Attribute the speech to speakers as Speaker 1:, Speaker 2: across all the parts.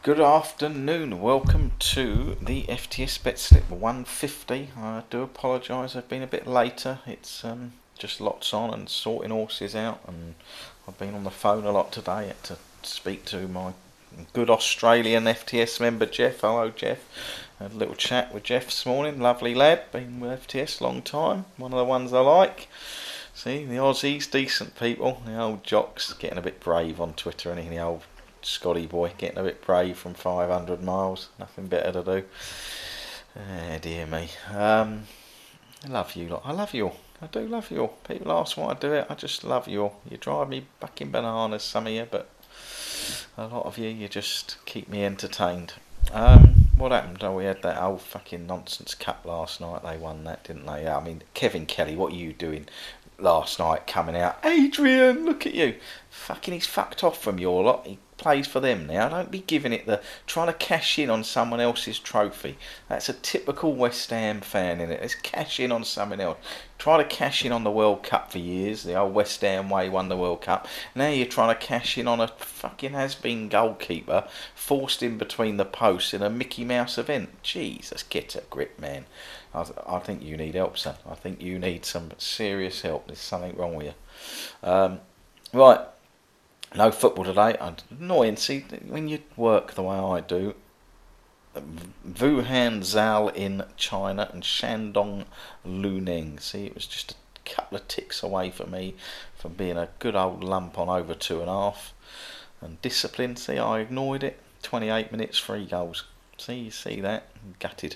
Speaker 1: Good afternoon, welcome to the FTS Bet Slip 150. I do apologise, I've been a bit later. It's just lots on and sorting horses out, and I've been on the phone a lot today. I had to speak to my good Australian FTS member Jeff. Hello Jeff. Had a little chat with Jeff this morning, lovely lad, been with FTS a long time, one of the ones I like. See, the Aussies, decent people, the old jocks getting a bit brave on Twitter, and the old Scotty boy getting a bit brave from 500 miles. Nothing better to do. Dear me. I love you lot. I love you all. I do love you all. People ask why I do it. I just love you all. You drive me fucking bananas, some of you, but a lot of you just keep me entertained. What happened? Oh, we had that old fucking nonsense cup last night. They won that, didn't they? I mean, Kevin Kelly, what are you doing last night coming out? Adrian, look at you. Fucking, he's fucked off from your lot. He plays for them now. Don't be giving it trying to cash in on someone else's trophy. That's a typical West Ham fan, in it. Let's cash in on someone else. Try to cash in on the World Cup for years. The old West Ham way won the World Cup. Now you're trying to cash in on a fucking has-been goalkeeper forced in between the posts in a Mickey Mouse event. Jesus, get a grip, man. I think you need help, son. I think you need some serious help. There's something wrong with you. Right. No football today. Annoying. See, when you work the way I do, Wuhan Zhao in China and Shandong Luneng. See, it was just a couple of ticks away for me from being a good old lump on over 2.5. And discipline, see, I ignored it. 28 minutes, 3 goals. See, you see that? I'm gutted.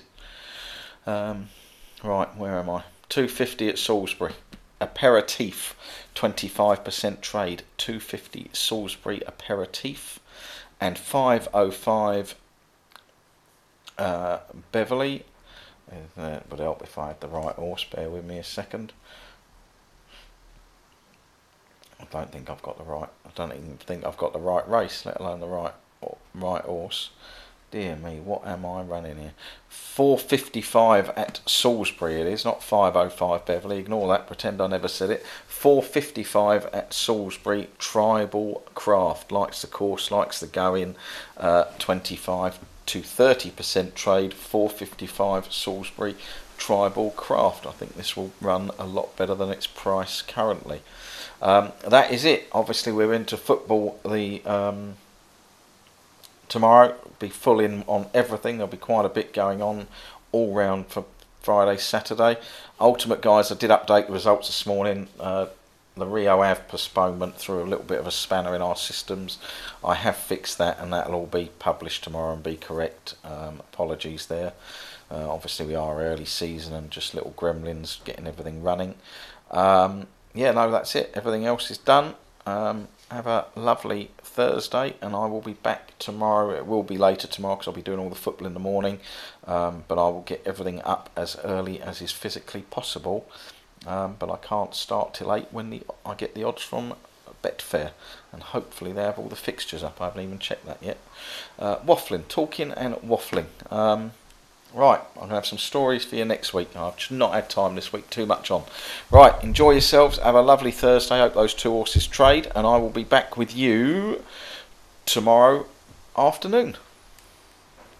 Speaker 1: Right, where am I? 250 at Salisbury. Aperitif, 25% trade, 250 Salisbury Aperitif, and 505 Beverley. That would help if I had the right horse. Bear with me a second. I don't think I've got the right. I don't even think I've got the right race, let alone the right horse. Dear me, what am I running here? 455 at Salisbury it is, not 505 Beverley. Ignore that, pretend I never said it. 455 at Salisbury, Tribal Craft. Likes the course, likes the going. 25 to 30% trade, 455 Salisbury, Tribal Craft. I think this will run a lot better than its price currently. That is it. Obviously we're into football. Tomorrow be full in on everything. There'll be quite a bit going on all round for Friday, Saturday. Ultimate guys, I did update the results this morning. The Rio Ave postponement threw a little bit of a spanner in our systems. I have fixed that, and that'll all be published tomorrow and be correct. Apologies there. Obviously we are early season and just little gremlins getting everything running. Yeah, no, that's it. Everything else is done. Have a lovely Thursday, and I will be back tomorrow. It will be later tomorrow because I'll be doing all the football in the morning, but I will get everything up as early as is physically possible, but I can't start till 8 when I get the odds from Betfair, and hopefully they have all the fixtures up. I haven't even checked that yet. Talking and waffling. Right, I'm going to have some stories for you next week. I've just not had time this week, too much on. Right, enjoy yourselves, have a lovely Thursday. Hope those 2 horses trade, and I will be back with you tomorrow afternoon.